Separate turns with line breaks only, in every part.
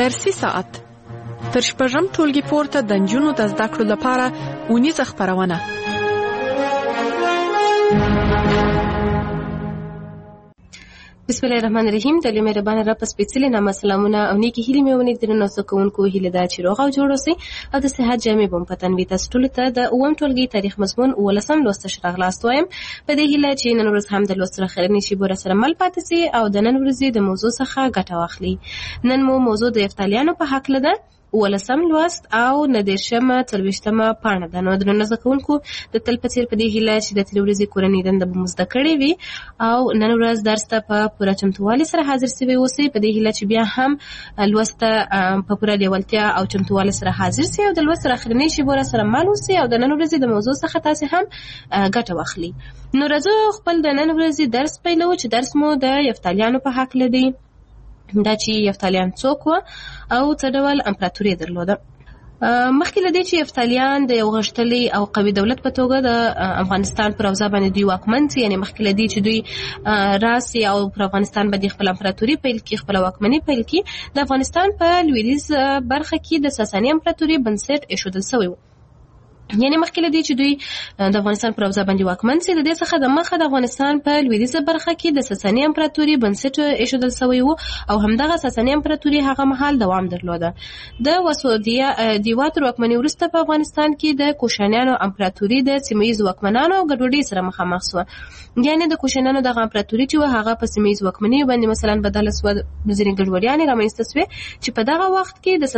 درسي ساعت تر شپږم ټولګي پورته د نجونو د زده کړو لپاره اونیزه خپرونه.
بسم الله الرحمن الرحیم. د لوی مهربان رب په سپېڅلي نامه سلامونه او نیکی هیلې مې ونې درنو زکوونکو هیله ده چې روغ او جوړ اوسئ او د صحت جامې به مو په تن وي. تاسو ټولو ته د اووم ټولګي تاریخ مضمون 18 لوست ښه راغلاست وایم په دې هیله چې نن ورځ هم د لوست سره خیر نشي بوره سره مل پاتې سي او د نن ورځې د موضوع څخه ګټه واخلي. نن مو موضوع د یفتالیانو په حق ده 18 لوست او 19 پاڼه ده. نو درنو زده کوونکو د تل په څیر په دې هیله چې د تلې ورځې کورنۍ دنده به مو زده کړې وي او نن ورځ درس ته په پوره چمتووالي سره حاضر سوي اوسئ. په دې هیله چې بیا هم لوست ته په پوره لیوالتیا او چمتووالي سره حاضر سئ او د لوست سره اخرنۍ شیبه سره مل اوسئ او د نن ورځې د موضوع څخه تاسو هم ګټه واخلئ. نو راځو خپل د نن ورځې درس پیلو چې درس مو د یفتالیانو په حق لدی. دا چې یفتالیان څوک و او څه ډول امپراتوري درلوده. مخکې له دې چې یفتالیان د یو غښتلي او قوي دولت په توګه د افغانستان پر اوضاع باندې دوی واکمن سي، یعنې مخکې له دې چې دوی راسي او پر افغانستان باندې خپل امپراتوري پیل کړي، خپل واکمني پیل کړي، د افغانستان په لویدیځ برخه کې د ساساني امپراتوري بنسټ ایښودل شوی و. یعنی مخکې له دې چې دوی د افغانستان پر اوضاع باندې واکمن سي، د دې څخه د مخه د افغانستان په لویدیځه برخه کې د ساساني امپراتوري بنسټ ایښودل شوی و او همدغه ساساني امپراتوري هغه مهال دوام درلوده. د وسودیوا تر واکمنۍ وروسته په افغانستان کې د کوشانیانو امپراتوري د سیمه ییزو واکمنانو او ګډوډۍ سره مخامخ شوه. یعنی د کوشانیانو دغه امپراتوري چې هغه په سیمه ییزو واکمنۍ باندې مثلا بدله شوه، ځینې ګډوډیانې رامنځته شوې چې په دغه وخت کې د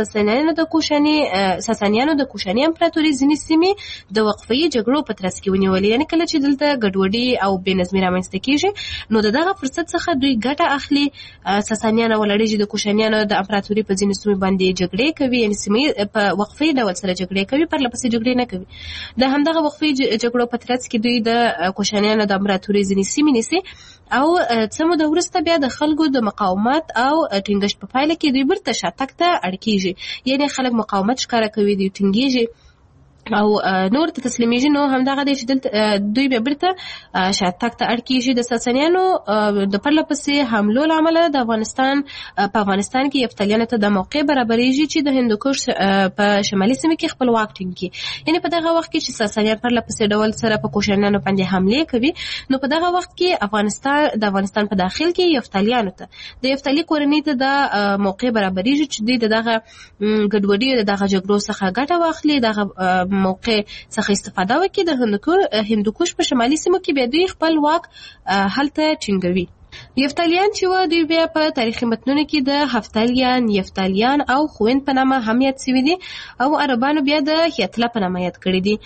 ساسانیانو د کوشاني امپراتوري ځینې سیمې د وقفه‌يي جګړو په ترڅ کې ونیولې. یعنی کله چې دلته ګډوډي او بې نظمي رامنځته کیږي نو دغه فرصت څخه دوی ګټه اخلي. ساسانیان ولړي د کوشانیانو د امپراتوري په ځینو سیمو باندې جګړې کوي، یعنی سیمې په وقفه‌يي ډول سره جګړې کوي، پرله پسې جګړې نه کوي. د همدغه وقفه‌يي جګړو په ترڅ کې دوی د کوشانیانو د امپراتوري ځینې سیمې نیسي او څه موده وروسته بیا د خلکو د مقاومت او ټینګښت په پایله کې دوی بیرته شاتګ ته اړ کیږي. یعنی خلک مقاومت ښکاره کوي، دوی ټینګېږي او نور ته تسلیمیږي. نو همدغه دی چې دلته دوی بیا بیرته شاتګ ته اړ کیږي. د ساسانیانو د پرله پسې حملو له امله د افغانستان کې یفتالیانو ته د موقع برابریږي چې د هندوکش په شمالي سیمه کې خپل واک ټینګ کړي. یعنی په دغه وخت کې چې ساسانیان پرله پسې ډول سره په کوشانیانو باندې حمله کوي نو په دغه وخت کې د افغانستان په داخل کې یفتالیانو ته د یفتالي کورنۍ ته د موقع برابریږي چې دوی دغه ګډوډي دغه جګړو څخه ګټه واخلي، دغه موقع څخه استفاده وکړي. د هندوکش په شمالي سیمو کې بیا دوی خپل واک هلته ټینګوي. یفتالیان چې و دوی بیا په تاریخي متنونو کې د هفتالیان، یفتالیان او خویند په نامه هم یاد شوي دي او عربانو بیا د هیتله په نامه یاد کړي دي.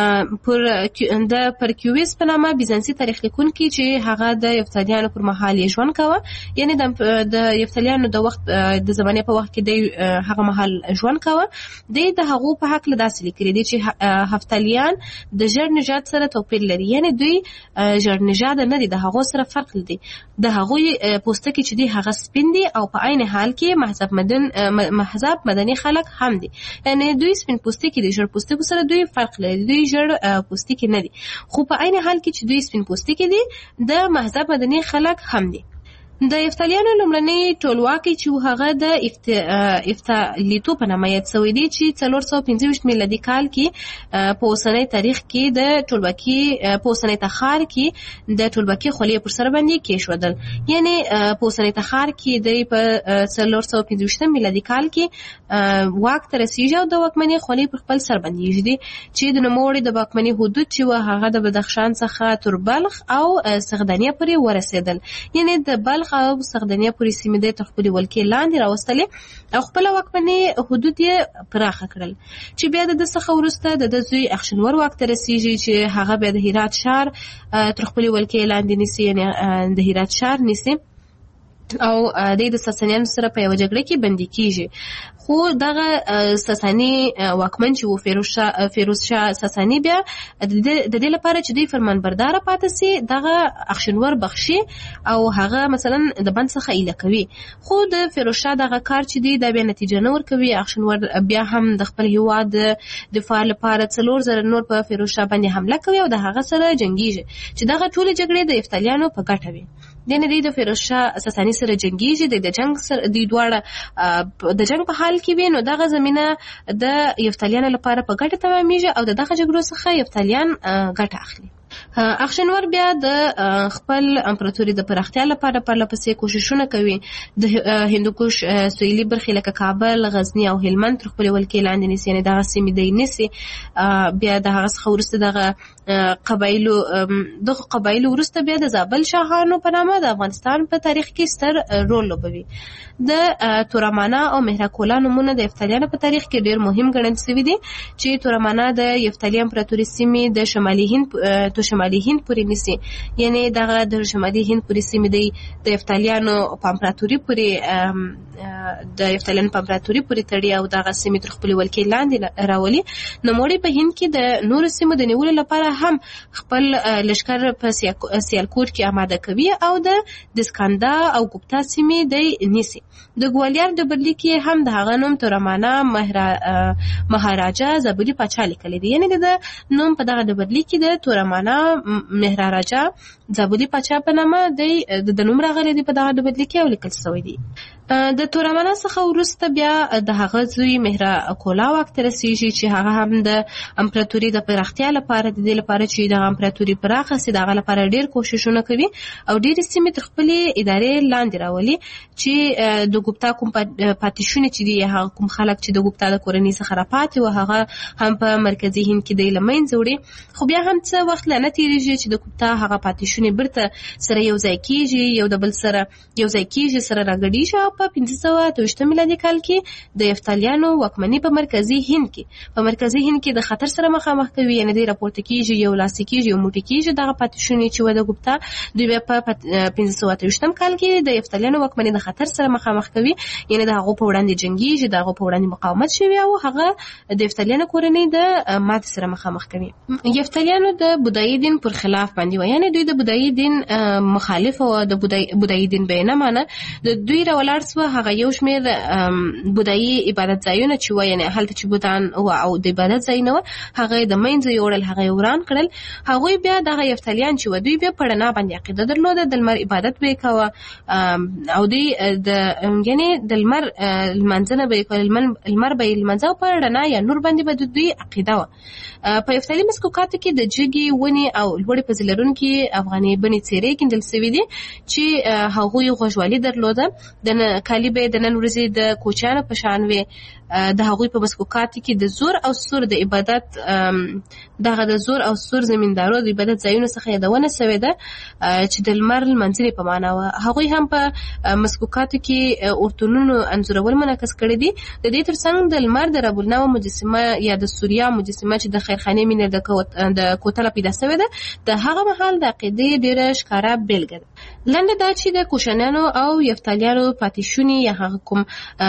د پرکیویس په نامه بیزانسي تاریخ لیکونکي چې هغه د یفتالیانو پر مهال یې ژوند کاوه، یعنی د یفتالیانو د وخت د زمانې په وخت کې د هغه مهال ژوند کاوه، د هغو په حق له داسې لیکلي دي چې هفتالیان د ژړ نژاد سره توپیر لري. یعنی دوی ژړ نژاد نه دي، د هغو سره فرق لري. د هغوی پوستکی چې دی هغه سپین دي او په عین حال کې محضب مدني خلک هم دي. یعنی دوی سپین پوستکی دي، ژړ پوستکو سره دوی فرق لري، دوی ژړ پوستکی نه دي، خو په عین حال کې چې دوی سپین پوستکی دي د محضب مدني خلک هم دي. د یفتالیانو لومړنی ټولواکي چې هغه د افتالیتو په نامه یاد شوی دی چې 425 میلادي کال کې په اوسنی تاریخ کې د ټولواکي په اوسنی تخار کې د ټولواکي خولې پر سر باندې کېښودل. یعنی په اوسنی تخار کې د 425 میلادي کال کې واک ته رسیږي او د واکمنۍ خولې پر خپل سر باندې ایږدي چې د نوموړي د واکمنۍ حدود چې هغه د بدخشان څخه تر بلخ او سغدانیه پورې ورسېدل. یعنی د بلخ او سغدانیه پورې سیمې د خپلې ولکې لاندې راوستلې او خپل واکمنۍ حدود یې پراخه کړل چې بیا د څخه وروسته د زوی اخشنور واک ته رسیږي چې هغه بیا د هرات ښار تر خپلې ولکې لاندې نیسي، یعنی د هرات ښار نیسي او د ساسانیانو سره په یو جګړه کې بندي کیږي. خو دغه ساساني واکمن چې و فیروز شاه ساساني بیا د دې لپاره چې دوی فرمانبردار پاتې سي دغه اخشنور بخشي او هغه مثلا د بند څخه ایله کوي. خو د فیروز شاه دغه کار چې دی دا بیا نتیجه نه ورکوي. اخشنور بیا هم د خپل هیواد دفاع لپاره 4000 نور په فیروز شاه باندې حمله کوي او د هغه سره جنگیږي چې دغه ټول جګړې د یفتالیانو په ګټه وي. د فیروز شاه ساساني سره جنگیږي، د جنگ سره د دواړه د جنگ په حال کې وي، نو دغه زمينه د یفتلیانو لپاره په ګټه تمامېږي او دغه جګړو څخه یفتلیان ګټه اخلي. اخشنور بیا د خپل امپراتوري د پراختیا لپاره پرلپسې کوششونه کوي. د هندوکش سویلي برخې لکه کابل، غزنی او هلمند تر خپلې ولکې لاندې نیسي، یعنې دغه سیمې دی نیسي. بیا د هغه څخه وروسته دغه قبایلو وروسته بیا د زابل شاهانو په نامه د افغانستان په تاریخ کې ستر رول لوبوي. د تورمانا او مهراکولا نومونه د یفتلیانو په تاریخ کې ډېر مهم ګڼل شوي دي، چې تورمانا د یفتلی امپراتوري سیمې د شمالي هند پورې نیسي، یعنې دغه د شمالي هند پورې سیمې د یفتلیانو په امپراتوري پورې تړي او دغه سیمې تر خپلې ولکې لاندې راولي. نوموړي په هند کې د نورو سیمو د نیولو لپاره هم خپل لښکر په سیالکوټ کې آماده کوي او د دسکاندا او ګوپتا سیمې د نیسي. د ګوالیار ډبرلیک کې هم د هغه نوم تورمانا مهاراجا زابلي پاچا لیکلی دی، یعنې د نوم په دغه ډبرلیک کې د تورمانا مهاراجا زابلي پاچا په نامه د نوم راغلی دی په دغه ډبرلیک کې او لیکل شوی دی. د تورمانا څخه وروسته بیا د هغه زوی مهراکولا واک ته رسیږي، چې هغه هم د امپراتوري د پراختیا لپاره د دې لپاره چې د امپراتوري پراخه سي دغه لپاره ډېر کوششونه کوي او ډېرې سیمې تر خپلې ادارې لاندې راولي. چې د ګوپتا کوم پاتې چې دي، هغه کوم خلک چې د ګوپتا د کورنۍ څخه راپاتې وو هغه هم په مرکزي هند کې د له منځه وړي. خو بیا هم څه وخت نه تېرېږي چې د ګوپتا هغه پاتې شونې بیرته سره یو ځای کېږي، یو د بل سره یو ځای کېږي، سره راګډېږي او په 1528 میلادي کال کې د یفتلیانو واکمني په مرکزي هند کې د خطر سره مخامخ کوي، یعنې دوی راپورته کېږي، یو لاسي کېږي، یو موټی کېږي. دغه پاتې شونې چې و د ګوپتا دوی بیا په 1528 کال کې د یفتلیانو واکمني د خطر سره مخامخ کوي، یعنې د هغو په وړاندې جنګېږي، د هغو په وړاندې مقاومت شوي او هغه د یفتلیانو کورنۍ د ماتې سره مخامخ کوي. یفتلیانو د بودایي دین پر خلاف باندې و، یعنې دوی د بودایي دین مخالف او د بودایي دین به نه مانه. د دوی راولاړ سوه هغه یو شمېر بودایي عبادت ځایونه چې و، یعنې هلته چې بوتان و او د عبادت ځایونه و هغه یې د منځه یوړل، هغه یې وران کړل. هغوی بیا دغه یفتلیان چې و دوی بیا په رڼا باندې عقیده درلوده، د لمر عبادت به یې کوه او دوی یعنې د لمر لمانځنه به یې کوله، لمر به یې لمانځه او په رڼا یا نور باندې به د دوی عقیده وه. په یفتلي مسکوکاتو کې د جګې ونې او لوړې پزې لرونکي افغاني بڼې څېرې کیندل سوي دي چې هغوی غوږوالي درلوده. کالي به یې د نن ورځې د کوچیانو په شان وې. د هغوی په مسکوکاتو کې د زور او سور د عبادت دغه د زور او سور زمیندارو د عبادت ځایونو څخه یادونه سوې ده چې د لمر لمانځنې په معنا وه. هغوی هم په مسکوکاتو کې اورتونونو انځورول منعکس کړي دي. د دې ترڅنګ د لمر د رب النوع مجسمه یا د سوریا مجسمه چې د خیرخانې مینه د کوتله پیدا سوې ده د هغه مهال د عقیدې ډېره ښکاره بېلګه ده. لنډه دا چې د کوشانیانو او یفتلیانو پاتې شوني یا هغه کوم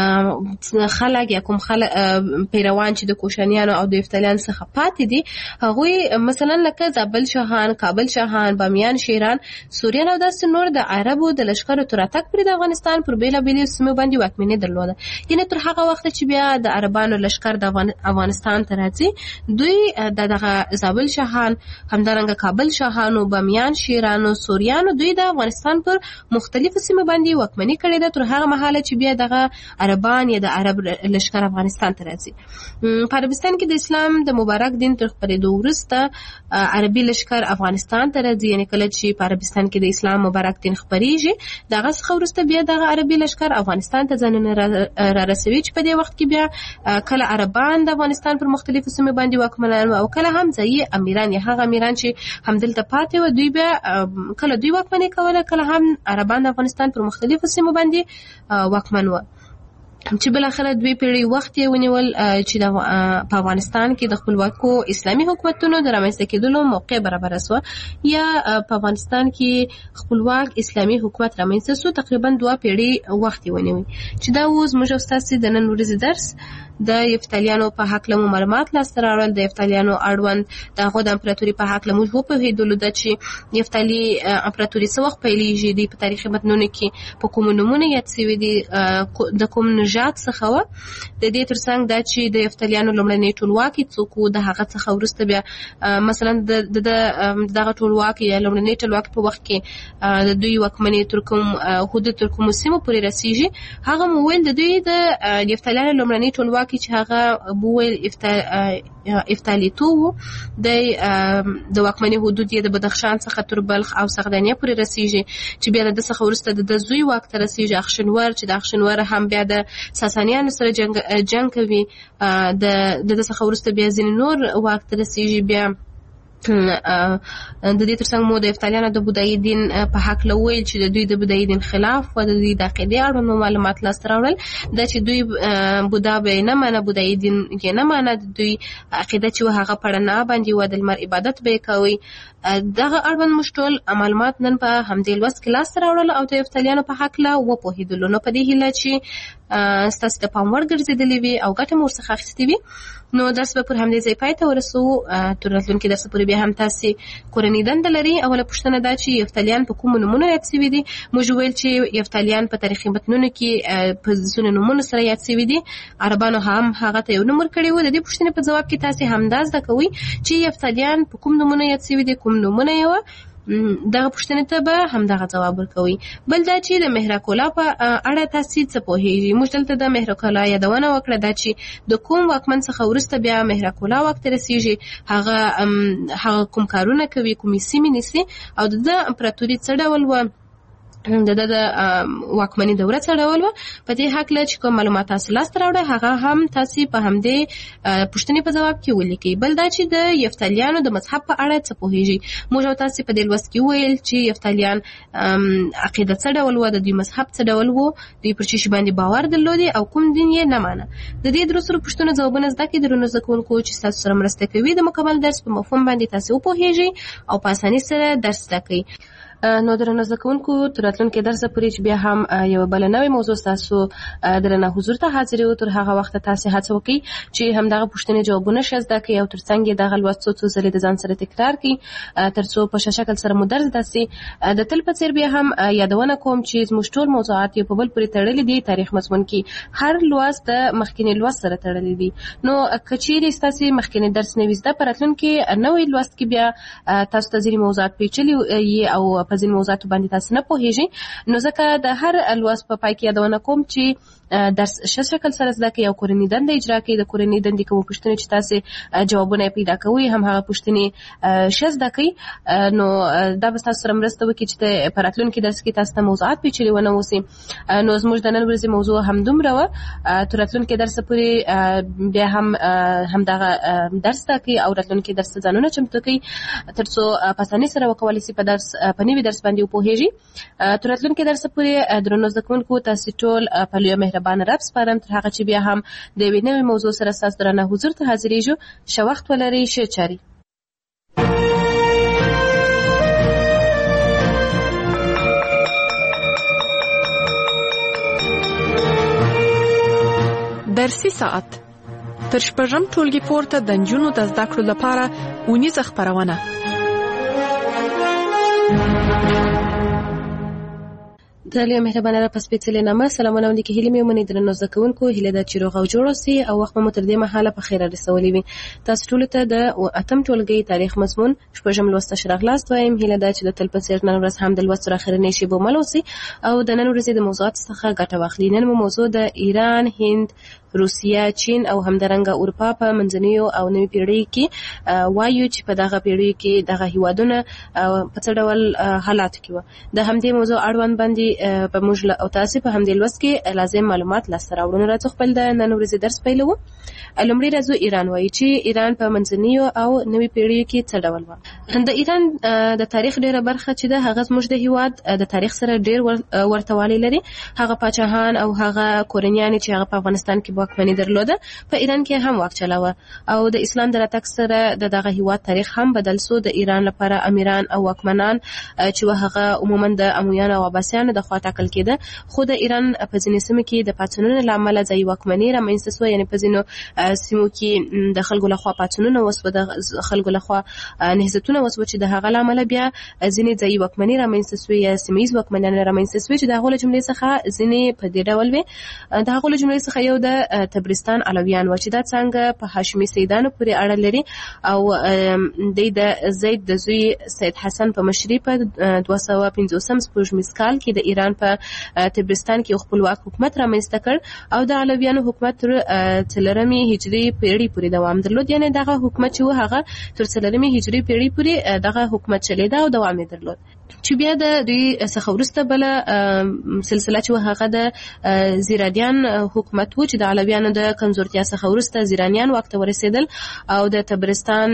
خلک یا کوم پیروان چې د کوشانیانو او د یفتلیانو څخه پاتې دي هغوی مثلا لکه زابل شاهان، کابل شاهان، بامیان شیران، سوریان او داسې نور د عربو د لښکرو تر راتګ پورې د افغانستان پر بېلابېلو سیمو باندې واکمني درلوده. یعنې تر هغه وخته چې بیا د عربانو لښکر د افغانستان ته راځي دوی دغه زابل شاهان، همدارنګه کابل شاهانو، بامیان شیرانو، سوریانو دوی د افغانستان پر مختلفو سیمو باندې واکمني کړې ده تر هغه مهاله چې بیا دغه عربان یا د عرب لښکر افغانستان ته راځي. په عربستان کې د اسلام د مبارک دین تر خپرېدو وروسته عربي لښکر افغانستان ته راځي. یعنې کله چې په عربستان کې د اسلام مبارک دین خپرېږي د هغه څخه وروسته بیا دغه عربي لښکر افغانستان ته ځانونه را رسوي چې په دې وخت کې بیا کله عربان د افغانستان پر مختلفو سیمو باندې واکمنان او کله هم ځایي امیران یا هغه امیران چې همدلته پاتې وو دوی بیا کله دوی واکمني کوله کله هم عربان د افغانستان پر مختلفو سیمو باندې واکمن وو چې بلاخره 2 پیړۍ وخت یې ونیول چې په افغانستان کې د خپلواکو اسلامي حکومتونو د رامنځته کېدلو موقع برابره سوه یا په افغانستان کې خپلواک اسلامي حکومت رامنځته سو. تقریبا 2 پیړۍ وخت یې ونیوي چې دا اوس موږ او ستاسې د نن ورځې درس د یفتالیانو په حق له معلومات لاسته راوړل، د یفتالیانو اړوند د هغو د امپراتوري په حق له موږ وپوهېدلو ده چې یفتالي امپراتوري څه وخت پیلېږي، دوی په تاریخي متنونو کې په کومو نومونه یاد سوي دي، د کوم نژاد څخه وه. د دې ترڅنګ دا چې د یفتالیانو لومړنی ټولواکي څوک و، د هغه څخه وروسته بیا مثلا د دغه ټولواکي یا لومړني ټولواکي په وخت کې د دوی واکمنۍ تر کوم حدود تر کومو سیمو پورې رسیږي. هغه مو ویل د دوی د یفتالیانو لومړني ټولواکي چې هغه بوویل افتالیتو و، د واکمنۍ حدود یې د بدخشان څخه تر بلخ او سغدانیه پورې رسیږي، چې بیا د څخه وروسته د زوی واک ته رسیږي اخشنور، چې د اخشنور هم بیا د ساسانیانو سره جنګ کوي، د څخه وروسته بیا ځینې نور واک ته رسیږي. بیا د دې ترڅنګ مو د یفتالیانو د بودایي دین په حق له ویل چې د دوی د بودایي دین خلاف و، د دوی د عقیدې اړوند معلومات لاسته راوړل، دا چې دوی بودا به نه منه، بودایي دین یې نه منه، د دوی عقیده چې هغه پړنه باندې و، د لمر عبادت به یې کوي. دغه اړوند موږ ټول معلومات نن په همدې لوست کې لاسته راوړل او د یفتالیانو په حق له وپوهېدلو. نو په دې هیله چې ستاسو د پام وړ ګرځېدلې وي او ګټه مو ورڅخه اخیستې وي. نو درس به پر همدې ځای پای ته ورسوو. تر راتلونکي درس پورې بیا هم تاسې کورنۍ دنده لري. اوله پوښتنه دا چې یفتالیان په کومو نومونو یاد سوي دي؟ موږ ویل چې یفتالیان په تاریخي متنونو کې په ځینو نومونو سره یاد سوي دي. عربانو هم هغه ته یو نوم ورکړی و. د دې پوښتنې په ځواب کې تاسې همدا زده کوئ چې یفتالیان په کوم نومونو یاد سوي دي، کوم نومونه یې وه. دغه پوښتنې ته به همدغه ځواب ورکوي. بل دا چې د مهرکولا په اړه تاسې څه پوهېږئ؟ موږ دلته د مهرکولا یادونه وکړه، دا چې د کوم واکمن څخه وروسته بیا مهرکولا واک ته رسېږي، هغه کوم کارونه کوي، کومې سیمې نیسي او د امپراتوري څه ډول و، د واکمني دوره څه ډول وه. په دې هکله چې کوم معلومات تاسو لاسته راوړئ هغه هم تاسې په همدې پوښتنې په ځواب کې ولیکئ. بل دا چې د یفتالیانو د مذهب په اړه څه پوهېږئ؟ موږ او تاسې په دې لوست کې وویل چې یفتالیان عقیده څه ډول وه، د دوی مذهب څه ډول و، دوی پر چی شي باندې باور درلودي او کوم دین یې نه مانه. د دې درو سرو پوښتنو ځوابونه زده کړئ. درنو زده کوونکو چې تاسو سره مرسته کوي د مکمل درس په مفهوم باندې تاسې وپوهېږئ او په اسانۍ سره درس زده کړئ. نو درنو زده کوونکو تر راتلونکي درس پورې چې بیا هم یوه بله نوې موضوع ستاسو درنه حضور ته حاضرېږو، تر هغه وخته تاسې هڅه وکړئ چې همدغه پوښتنې جوابونه ښه زده کړئ او تر څنګ یې دغه لوست څو ځلې د ځان سره تکرار کړئ تر څو په ښه شکل سره مو درس زده سي. د تل په څېر بیا هم یادونه کوم چې زموږ ټول موضوعات یو په بل پورې تړلي دي. تاریخ مضمون کې هر لوست د مخکیني لوست سره تړلي دي. نو که چیرې ستاسې مخکینی درس نه وي زده، په راتلونکي نوی لوست کې بیا تاسو ته ځینې موضوعات پیچلي او په ځینې موضوعاتو باندې تاسو نه پوهېږئ. نو ځکه د هر لوست په پای کې یادونه کوم چې درس ښه شکل سره زده کړئ او کورنۍ دنده اجرا کړئ. د کورنۍ دندې کومې پوښتنې چې تاسې جوابونه یې پیدا کوئ هم هغه پوښتنې ښه زده کړئ. نو دا به تاسو سره مرسته وکړي چې په راتلونکي درس کې تاسو ته موضوعات پیچلي ونه اوسي. نو زموږ د نن ورځې موضوع همدومره وه. تر راتلونکي درس پورې بیا هم همدغه درس زده کړئ او راتلونکي درس ته ځانونه چمتو کړئ تر څو په اسانۍ سره وکولی سي په نوي درس باندې وپوهېږي. تر راتلونکي درس پورې درنو زده کوونکو تاسې ټول په لویه مهربانه رب سپارم. تر هغه چې بیا هم د یوې نوې موضوع سره ستاسو درنه حضور ته حاضرېږو. ښه وخت ولرئ، ښه چارې.
درسي ساعت تر شپږم ټولګي پورته د نجونو د زده کړو لپاره اونیزه خپرونه.
د لویه مهربانه رب په سپېڅلې نامه سلامونه ولیکئ. هیلې مې ومنئ درنو زده کوونکو، هیله ده چې روغ او جوړ اوسئ او وخت مو تر دې مهاله په خیره رسولی وي. تاسو ټولو ته د اتم ټولګي تاریخ مضمون شپږم لوست ته ښه راغلاست وایم. هیله ده چې د تل په څېر نن ورځ هم د لوست تر اخرنۍ شېبو مل اوسئ او د نن ورځې د موضوعاتو څخه ګټه واخلئ. نن مو موضوع د ایران، هند، روسیه، چین او همدارنګه اروپا په منځنیو او نوي پیړیو کې وایو چې په دغه پیړیو کې دغه هیوادونه په څه ډول حالاتو کې وه. د همدې موضوع اړوند باندې په موږ او تاسې په همدې لوست کې لازم معلومات لاسته راوړو. نو راځو خپل د نن ورځې درس پیلوو. لومړی راځو ایران وایي چې ایران په منځنیو او نوي پیړیو کې څه ډول وه. د ایران د تاریخ ډېره برخه چې ده هغه زموږ د هیواد د تاریخ سره ډېر ورته والی لري. هغه پاچاهان او هغه کورنیانې چې هغه په افغانستان کې واکمني درلوده په ایران کې هم واک چلاوه او د اسلام د راتګ سره دغه هیواد تاریخ هم بدل سو. د ایران لپاره امیران او واکمنان چې هغه عموما د امویانو او عباسیانو د لخوا ټاکل کېده خو د ایران په ځینې سیمو کې د پاڅونونو له امله ځايي واکمني رامنځته شوه یعنی په ځینو سیمو کې د خلکو لخوا پاڅونونه وسوه د خلکو لخوا نهضتونه وسوه چې د هغه له امله بیا ځینې ځايي واکمني رامنځته شوه یا سیمه ییز واکمنان رامنځته شوه چې د هغو له جملې څخه ځینې په دې ډول وي د هغو له جملې څخه یو د تبرستان علویان و چې دا څنګه په هاشمي سیدانو پورې اړه لري او د زید د زوی سید حسن په مشرۍ په 250 سپوږمیز کال کې د ایران په تبرستان کې خپلواک حکومت رامنځته کړ او د علویانو حکومت تر 4 هجري پیړۍ پورې دوام درلود یعنی دغه حکومت چې هغه تر 4 هجري پیړۍ پورې دغه حکومت چلیدا او دوام درلود چې بیا د دوی څخه ورسته بل سلسله چې هغه د زیرانیان حکومت و چې د علویانو د کمزورتیا څخه ورسته زیرانیان وخت ورسېدل او د تبرستان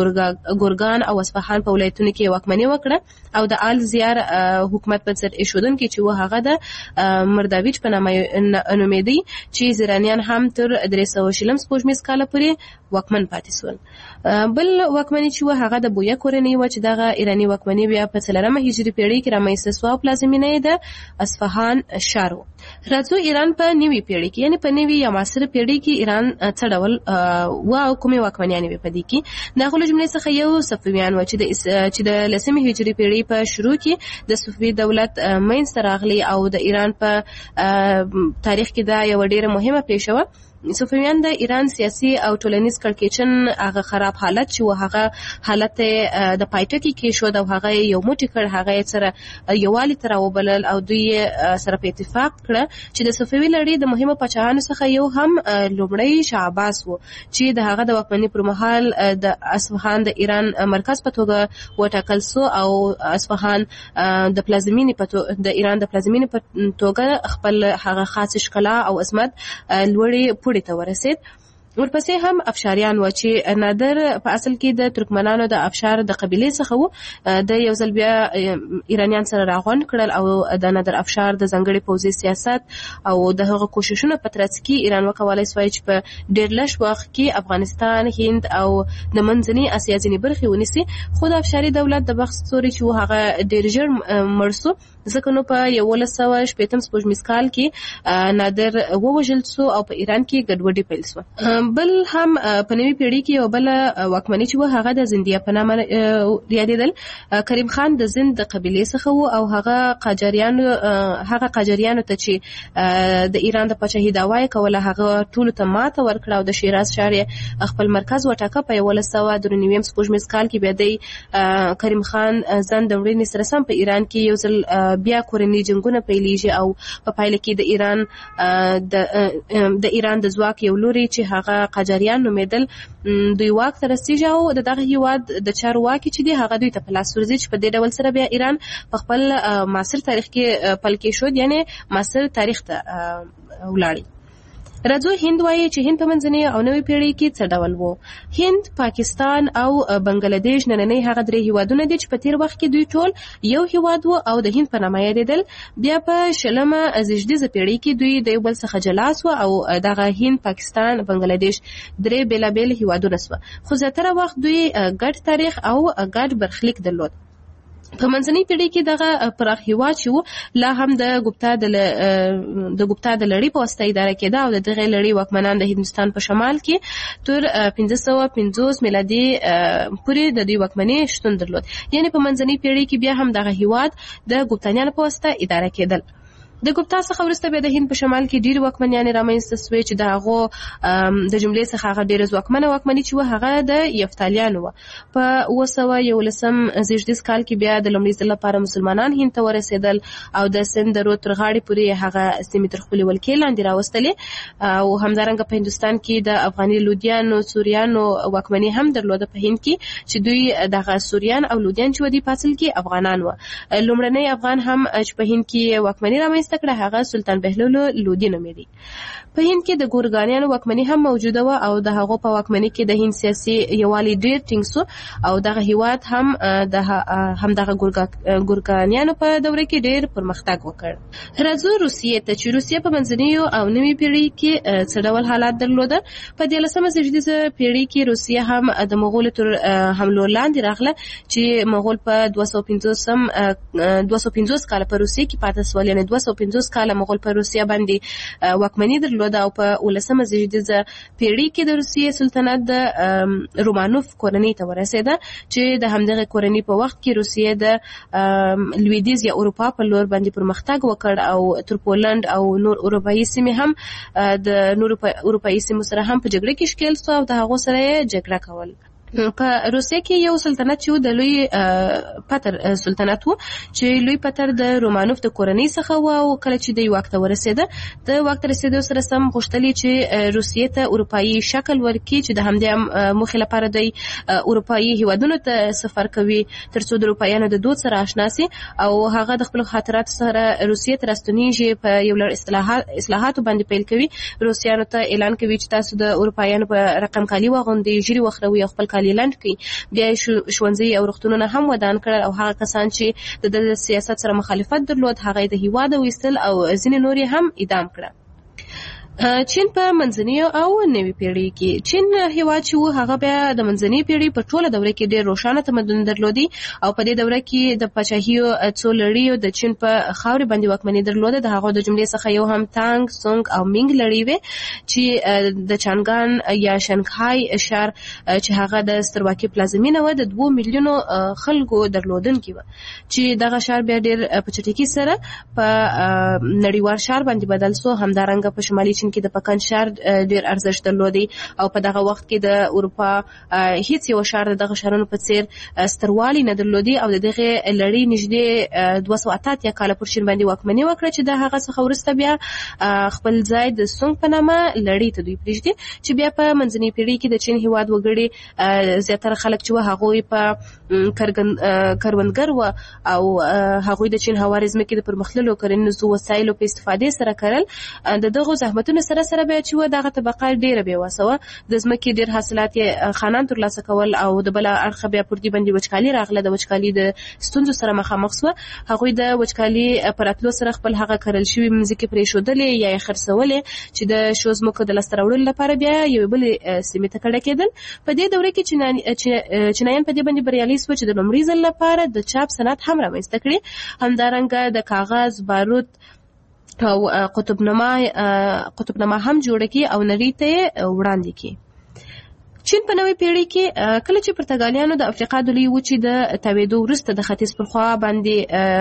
ګورګان او اصفهان په ولایتونو کې واکمني وکړه او د آل زیار حکومت په سر ایښودون کې چې هغه د مرداویچ په نامه نومیدي چې زیرانیان هم تر 300 سپوږمیز کال پورې واکمن پاتې شول بل واکمني چې هغه د بویا کورنۍ و چې دغه ایرانی واکمني بیا په 4 هجري پیړۍ کې رامنځته شوه او پلازمینه یې د اصفهان ښار و راځو ایران په نوي پیړۍ کې یعنی په نوي یا معاصره پیړۍ کې ایران څه ډول او کومې واکمنیانې وې په دې کې د هغو له جملې څخه یو صفویان و چې د 10 هجري پیړۍ په شروع کې د صفوي دولت منځته راغلی او د ایران په تاریخ کې دا یو ډیره مهمه پیښه و صفویان د ایران سیاسي او ټولنیز کړکېچن هغه خراب حالت چې هغه حالت د پایټکی کې شو د هغه یو موټی کړ هغه سره یوالي تر وبلل او دوی سره په اتفاق کړ چې د صفوي لړۍ د مهمه پاچاهانو څخه یو هم لومړی شاه عباس و چې د هغه د واکمنۍ پر مهال د اصفهان د ایران مرکز په توګه وټاکل شو او اصفهان د پلازمینې په د ایران د پلازمینې په توګه خپل هغه خاص ښکلا او عظمت لوړې پوړې ته ورسید ورپسې هم افشاریان و چې نادر په اصل کې د ترکمنانو د افشار د قبیلې څخه و د یو ځل بیا ایرانیان سره راغونډ کړل او د نادر افشار د ځانګړي پوځي سیاست او د هغه کوششونو په ترڅ کې ایران وکولای شوی چې په ډېر لږ وخت کې افغانستان هند او د منځنۍ اسیا ځینې برخې ونیسي خو د افشاري دولت د بخت ستوري چې هغه ډېر ژر مړ شو ځکه نو په 1118 سپوږمیز کال کې نادر ووژل شو او په ایران کې ګډوډي پیل شوه بل هم په نوي پیړۍ کې یو بل واکمني چې هغه د زندیه په نامه یادېدل کریم خان د زند د قبیلې څخه و او هغه قاجاریانو ته چې د ایران د پاچاهۍ دعوا یې کوله هغه ټولو ته ماته ورکړه او د شیراز ښار یې خپل مرکز وټاکه په 1193 سپوږمیز کال کې بیا د کریم خان زند د وړاندې سره سم په ایران کې یو ځل بیا کورنۍ جنگونه پیلېږي او په پایله کې د ایران د ځواک یو لوري چې هغه قاجاریان نومیدل دوی واک ته رسیږي او دغه هیواد د چارواکي چې دی هغه دوی ته په لاس ورځي چې په دې ډول سره بیا ایران په خپل معاصر تاریخ کې پل کې شو یعنی معاصر تاریخ ته ولاړی راځو هند وایي چې هند په منځنۍ او نوې پیړۍ کې څه ډول وو هند پاکستان او بنگلاديش نننۍ هغه درې هیوادونه دي چې په تیر وخت کې دوی ټول یو هیواد وو او د هند په نامه یادېدل بیا په شلمه زیږدیزه پیړۍ کې دوی د یو بل څخه جلا سو او دغه هند پاکستان بنگلاديش درې بیلابیل هیوادونه سو خو زیاتره وخت دوی ګډ تاریخ او ګډ برخلیک درلود په منځنۍ پیړۍ کې دغه پراخ هیواد چې لا هم د ګوپتا د لړۍ په واسطه اداره کېده او دغه لړۍ واکمنان د هندوستان په شمال کې تر 1550 میلادي پورې د دوی واکمنۍ شتون درلود یعنی په منځنۍ پیړۍ کې بیا هم دغه هیواد د ګوپتانیانو په واسطه اداره کېدل د ګوپتا څخه وروسته بیا د هند په شمال کې ډېر واکمنیان رامنځته شوې چې د هغو د جملې څخه هغه ډېر ځواکمنه واکمني چې هغه د یفتالیانو و په 911 زیږدیز کال کې بیا د لومړي ځل لپاره مسلمانان هند ته ورسېدل او د سند رود تر غاړې پورې هغه سیمې تر خپلې ولکې لاندې راوستلې او همدارنګه په هندوستان کې د افغاني لودیانو سوریانو واکمني هم درلوده په هند کې چې دوی دغه سوریان او لودیان چې ودی په اصل کې افغانان و لومړنی افغان هم چې په هند کې واکمني رامنځته رامنځته کړه هغه سلطان بهلول لودي نومېدی. په هند کې د ګورګانیانو واکمني هم موجوده و او د هغو په واکمني کې د هند سیاسي یووالي ډیر ټینګ سو او دغه هیواد هم دغه ګورګانیانو په دوره کې ډیر پرمختګ وکړ. راځو روسیې ته چې روسیې په منځنیو او نوي پیړۍ کې څه ډول حالات درلوده. په 13مه زېږدیزه پیړۍ کې روسیه هم د مغولو تر حملو لاندې راغله چې مغول په 250 کاله په روسیې کې پاتې شول، یعنې 250 کاله مغول په روسیه باندې واکمني درلوده او په 19مه زېږدیزه پیړۍ کې د روسیې سلطنت د رومانوف کورنۍ ته ورسېده چې د همدغه کورنۍ په وخت کې روسیې د لویدیځ یا اروپا په لور باندې پرمختګ وکړ او تر پولند او نور اروپایي سیمې هم د نور اروپایي سیمو سره هم په جګړه کې ښکېل شو او د هغو سره یې جګړه کول. په روسیې کې یو سلطنت چې د لوی پتر سلطنت و چې لوی پتر د رومانوف د کورنۍ څخه و او کله چې د واک ته ورسېده د واک ته رسېدو سره سم غوښتل چې روسیې ته اروپایي شکل ورکړي چې د همدې موخې لپاره د اروپایي هیوادونو ته سفر کوي ترڅو د اروپایانو د دود سره آشنا شي او هغه د خپل خاطرات سره روسیې ته راستنیږي. په یو لړ اصلاحاتو باندې پیل کوي، روسیانو ته اعلان کوي چې تاسو د اروپایانو په رقم کالي واغوندئ، ژیړي وخروئ او خپل کالي لاند کوي. بیا ښوونځي او روغتونونه هم ودان کړل او هغه کسان چې د سیاست سره مخالفت درلود هغه د هیواد ویستل او ځینې نور هم اعدام کړل. چین په منځنیو او نوي پیړۍ کې چین هیواد چې و هغه بیا د منځنۍ پیړۍ په ټوله دوره کې ډېر روښانه تمدن درلودي او په دې دوره کې د پاچاهیو څو لړیو د چین په خاورې باندې واکمني درلوده. د هغو د جملې څخه یو هم تانګ، سونګ او مینګ لړۍ وې چې د چانګان یا شنګهای ښار چې هغه د سترواکۍ پلازمینه و د 2 میلیونو خلکو درلودونکی و چې دغه ښار بیا ډېر په چټکۍ سره په نړیوال ښار باندې بدل سو. همدارنګه په شمالي چین کې د پکن ښار ډېر ارزښت درلودی او په دغه وخت کې د اروپا هیڅ یو ښار دغه ښارونو په څیر ستروالی نه درلودي او دغه لړۍ نږدې 280 کاله پر چین باندې واکمني وکړه چې د هغه څخه وروسته بیا خپل ځای د سونګ په نامه لړۍ ته دوی پرېږدي چې بیا په منځنۍ پیړۍ کې د چین هیواد وګړي زیاتره خلک چې هغوی په کروندګر و او هغوی د چین هواري ځمکې د پرمختللو کرنیزو وسایلو په استفادې سره کرل. د دغو زحمتونو سره بیا چې دغه طبقه ډیره بې وسه وه، د ځمکې ډیر حاصلات یې خانان ترلاسه کول او د بله اړخه بیا پر دې باندې وچکالي راغله. د وچکالي د ستونزو سره مخامخ شوه. هغوی د وچکالي په راتلو سره خپل هغه کرل شوي مځکې پرېښودلې یا یې خرڅولې چې د شو ځمکو د لاسته راوړلو لپاره بیا یوې بلې سیمې ته کډه کېدل. په دې دوره کې چینایان په دې باندې بریالي شوه چې د لومړي ځل لپاره د چاپ صنعت هم رامنځته کړي. همدارنګه د کاغذ، بارود او قطبنما هم جوړه کی او نړۍ ته وړاندې کی. چین په نوې پیړۍ کې کله چې پرتګالیانو د افریقا د لویې وچې د تاوېدو وروسته د ختیځ پر خوا باندې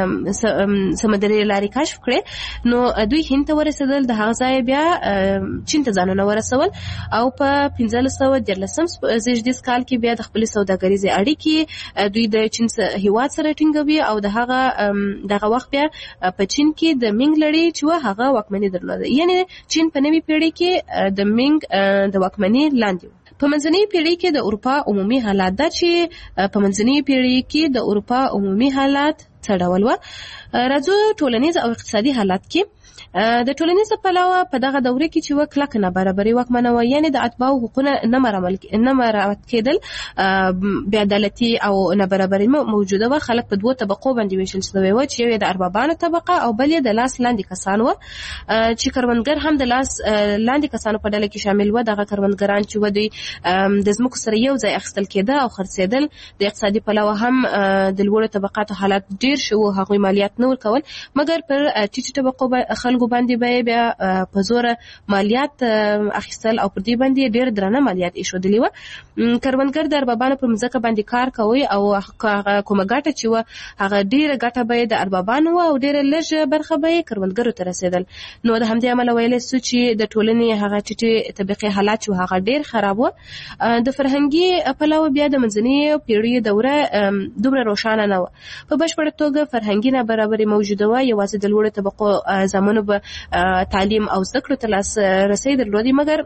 سمندري لارې کشف کړې نو دوی هند ته ورسېدل. د هغه ځای بیا چین ته ځانونه ورسول او په 1513 زېږدیز کال کې بیا د خپلې سوداګریزې اړیکې دوی د چین هیواد سره ټینګوي او دغه وخت بیا په چین کې د مینګ لړۍ چې هغه واکمني درلوده، یعنې چین په نوې پیړۍ کې د مینګ د واکمني لاندې و. په منځنۍ پیړۍ کې د اروپا عمومي حالات دا چې په منځنۍ پیړۍ کې د اروپا عمومي حالات څه ډول و. راځو ټولنیز او اقتصادي حالات کې د ټولنیز پلوه په دغه دوره کې چې کلک نابرابري واکمنه وه، یعنې د اتباعو حقوقونه نه مراعات کېدل، بې عدالتي او نابرابري موجوده وه. خلک په 2 طبقو باندې ویشل شوي وو چې یو یې د اربابانو طبقه او بل یې د لاس لاندې کسان وو چې کروندګر هم د لاس لاندې کسانو په ډله کې شامل وو. دغه کروندګران چې دوی د ځمکو سره یو ځای اخیستل کېده او خرڅېدل. د اقتصادي پلوه هم د لوړو طبقاتو حالات ډېر شو، هغوی مالیات نه ورکول مګر پر ټیټو طبقو خلکو باندې بیا په زوره مالیات اخیستل او پر دې باندې ډېر درنه مالیات ایښودلې وه. کروندګر د اربابانو پر مځکه باندې کار کوي او کومه ګټه چې وه هغه ډېره ګټه به یې د اربابانو وه او ډېره لږه برخه به یې کروندګرو ته رسېدل. نو د همدې امله ویلی سو چې د ټولنې هغه ټیټې طبقې حالات چې هغه ډېر خراب وه. د فرهنګي پلوه بیا د منځنۍ پیړۍ دوره دومره روښانه نه وه. په بشپړه توګه فرهنګي نابرابري موجوده وه. یوازې د لوړو طبقو زامنو به تعلیم او زده کړو ته لاسرسی درلودی مګر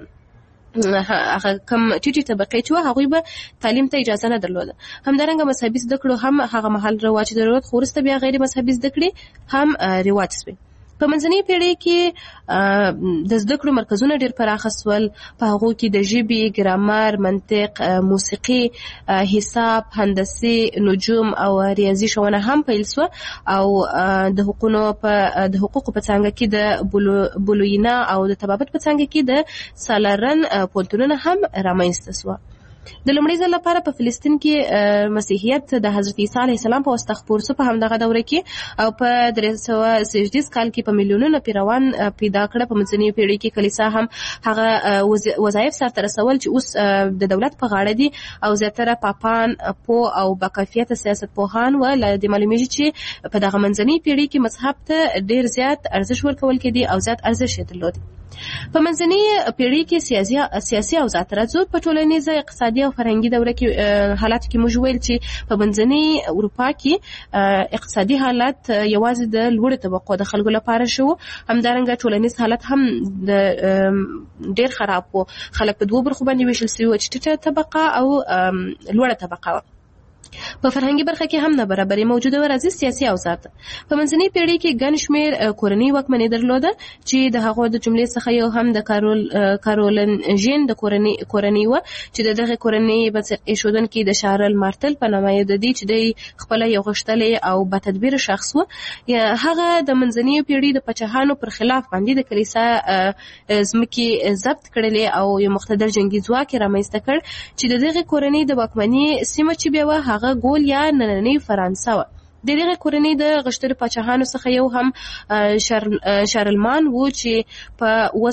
هغه کم ټیټې طبقې چې هغوی به تعلیم ته اجازه نه درلوده. همدارنګه مذهبي زده کړو هم هغه مهال رواج درلود، خو وروسته بیا غیر مذهبي زده کړې هم رواج شوې. په منځنۍ پیړۍ کې د زده کړو مرکزونه ډېر پراخ شول. په هغو کې د ژبې، ګرامر، منطق، موسیقي، حساب، هندسي، نجوم او ریاضي ښوونه هم پیل شوه او د حقوقو په څانګه کې د بولوینا او د طبابت په څانګه کې د سالارن پوهنتونونه هم رامنځته شوه. د لومړي ځل لپاره په فلسطین کې مسیحیت د حضرت عیسی علیه السلام په واسطه خپور شو په همدغه دوره کې او په 330 کال کې په میلیونونو پیروان پیدا کړه. په منځنۍ پیړۍ کې کلیسا هم هغه وظایف سرته رسول چې اوس د دولت په غاړه دي او زیاتره پاپان او باکیفیت سیاست پوهان ول د معلومیږي چې په دغه منځنۍ پیړۍ کې مذهب ته ډیر زیات ارزښت ورکول کېدی او زیات ارزښت یې درلود. په منځنۍ پیړۍ کې سیاسي اوضاع ترځو په ټولنیزه، اقتصادي او فرهنګي دوره کې حالات کې موږ ویل چې په منځنۍ اروپا کې اقتصادي حالت یوازې د لوړو طبقو د خلکو لپاره شو. همدارنګه ټولنیز حالت هم ډیر خراب وو. خلک په دوه برخو باندې ویشل شوي وو چې ټیټه طبقه او لوړه طبقه. په فرهنګي برخه کې هم نابرابري موجوده و. راځي سیاسي اوضاع ته. په منځنۍ پیړۍ کې ګڼ شمېر کورنۍ واکمني درلوده چې د هغو د جملې څخه یو هم د کارولنژین د کورنۍ و چې د دغه کورنۍ ایښودونکي د شارل مارتل په نامه یادېدی چې د خپل یو غښتلی او باتدبیر شخص و. هغه د منځنۍ پیړۍ د پاچاهانو پر خلاف باندې د کلیسا ځمکې ضبط کړلې او یو مقتدر جنګي ځواک یې رامنځته کړ چې د دغه کورنۍ د واکمنۍ سیمه چې بیا هغه ګول یا نننۍ فرانسه و. د دغه کورنۍ د غښتلو پاچاهانو څخه یو هم شارلمان و چې په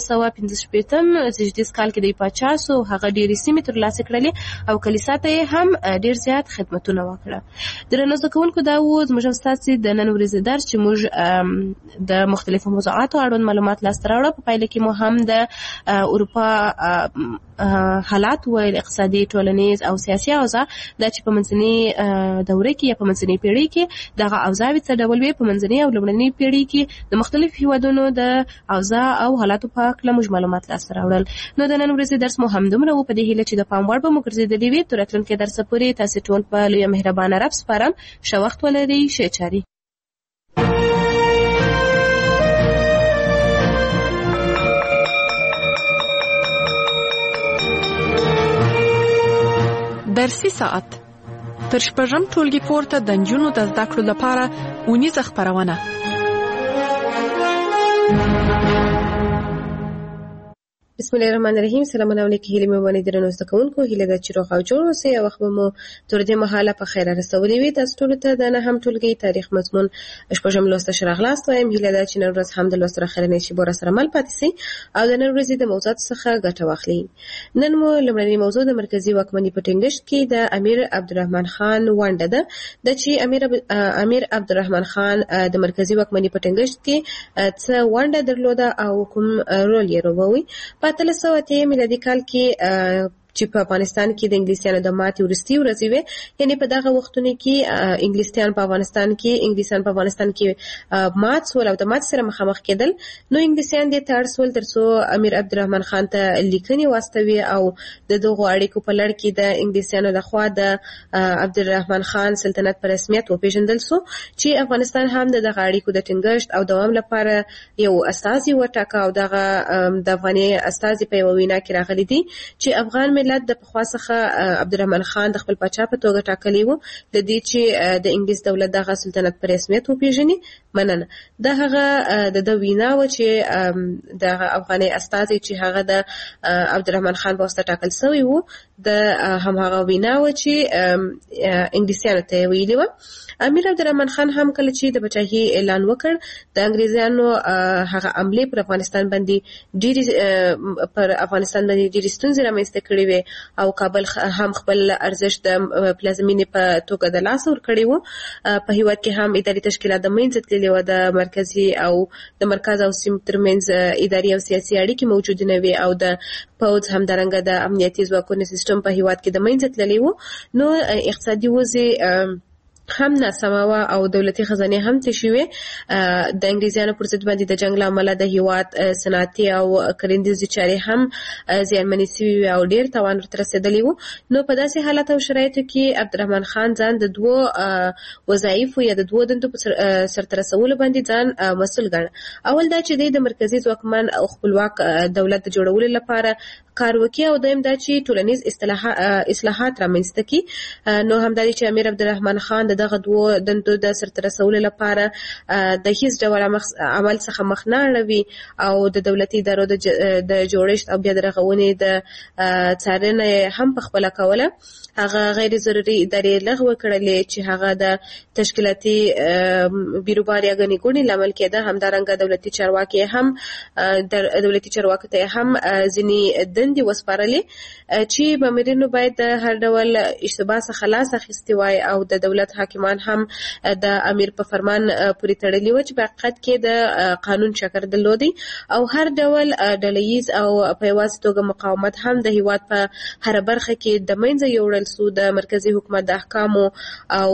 965 کال کې د پاچا سو. هغه ډېرې سیمې ترلاسه کړلې او کلیسا ته هم ډېر زیات خدمتونه وکړه. درنو زده کوونکو، دا و زموږ ستاسو د نن ورځې درس چې موږ د مختلفو موضوعاتو اړوند معلومات لاسته راوړو. په پایله کې مو هم د اروپا حالات ویل، اقتصادي، ټولنیز او سیاسي اوضاع دا چې په منځنۍ دوره کې یا په منځنۍ پیړۍ کې دغه اوضاع څه ډول وي. په منځنۍ او لومړنۍ پیړۍ کې د مختلفو هیوادونو د اوضاع او حالاتو په اړه موږ معلومات لاسته راوړل. نو د نن ورځې درس مو همدومره و. په دې هیله چې د پام وړ به مو ګرځېدلی وي. تر راتلونکي درسه پورې تاسې ټول په لویه مهربانه رب سپارم. ښه وخت ولرئ. ښې چارې.
درسي ساعت تر شپږم ټولګي پورته د نجونو د زده کړو لپاره اونیزه خپرونه.
بسم الله الرحمن الرحیم. سلام علیکم. هیله مې باندې درنو زده کوونکو، هیله ده چې روغ او جوړ اوسئ او وخت مو تر دې مهاله په خیر رسولې وي. تاسو ټول ته د نهم ټولګي تاریخ مضمون شپږم لوست شراغلاست وایم. هیله ده چې نن ورځ هم د لوست راخرنې شي بور سره مل پاتې سي او د نن ورځې د موضوعات څخه ګټه واخلئ. نن مو لومړنۍ موضوع د مرکزی واکمنۍ په ټینګښت کې د امیر عبدالرحمن خان ونډه ده. د چې امیر عبدالرحمن خان د مرکزی واکمنۍ په ټینګښت کې څه ونډه درلوده او کوم رول یې لوبوي. په 1300 میلادي کال کې چې په افغانستان کې د انګلیسیانو د ماتې وروستۍ ورځې وې، یعنی په دغه وختونو کې انګلیسیان په افغانستان کې مات سول او د مات سره مخامخ کېدل. نو انګلیسیان دې ته اړ سول ترڅو امیر عبدالرحمن خان ته لیکنې واستوي او د دغو اړیکو په لړ کې د انګلیسیانو لخوا د عبدالرحمن خان سلطنت په رسمیت وپېژندل سو چې افغانستان هم د دغه اړیکو د ټینګښت او دوام لپاره یو استازي وټاکه او دغه د افغاني استازي په یوه وینا کې راغلي دي چې افغان د پخوا څخه عبدالرحمن خان د خپل پاچا په توګه ټاکلی و د دې چې د انګلیس دولت دغه سلطنت په رسمیت وپېژني. مننه. دا هغه د وینا و چې د افغاني استازي چې هغه د عبدالرحمن خان په واسطه ټاکل شوی و د هماغه وینا و چې انګلیسیانو ته ویلي و. امیر عبدالرحمن خان هم کله چې د پاچاهۍ اعلان وکړ د انګریزانو هغه عملې پر افغانستان باندې ډېرې ستونزې رامنځته کړې وې او کابل هم خپل ارزښت د پلازمینې په توګه د لاس ورکړی و. په هیواد کې هم اداري تشکیلات د منځه تللي وه. د مرکزي او د مرکز او سیمو ترمنځ اداري او سیاسي اړیکې موجودې نه وې او د پوځ همدارنګه د امنیتي ځواکونو سیستم په هیواد کې د منځه تللی و. نو اقتصادي وضع
هم ناسمه او دولتي خزانه هم تشي وي. د انګریزانو پر ضد باندې د جنگ لامل د هیواد صنعتي او کرندیزي چاري هم زیانمنې شوي او ډیر توان ورته رسیدلی وو. نو په داسې حالت او شرایطو کې عبدالرحمن خان ځان د دوو وظایفو یا د دوو دندو په سرته رسولو باندې ځان مسؤل ګڼه. اول دا چې د مرکزي ځواکمن او خپلواک دولت د جوړولو لپاره کار وکړي او دویم دا چې ټولنیز اصلاحات رامنځته کړي. نو همداري چې امیر عبدالرحمن خان دغه دوو دندو د سرته رسولو لپاره د هیڅ ډول عمل څخه مخ نه اړوي او د دولتي ادارو د جوړښت او بیا د رغونې د څارنې هم په خپله کوله. هغه غیر ضروري ادارې لغوه کړلې چې هغه د تشکیلاتي بیروبار یا ګڼې ګوڼې لامل کېده. همدارنګه دولتي چارواکي هم دولتي چارواکو ته هم ځینې دندې وسپارلې چې مامورینو باید د هر ډول اشتباه څخه لاس اخیستی وای او د دولت حاکمان هم د امیر په فرمان پورې تړلي و چې په حقیقت کې د قانون شکر درلودي او هر ډول ډلهییز او په یوازې توګه مقاومت هم د هیواد په هر برخه کې د منځه یوړل سو. د مرکزی حکومت د احکامو او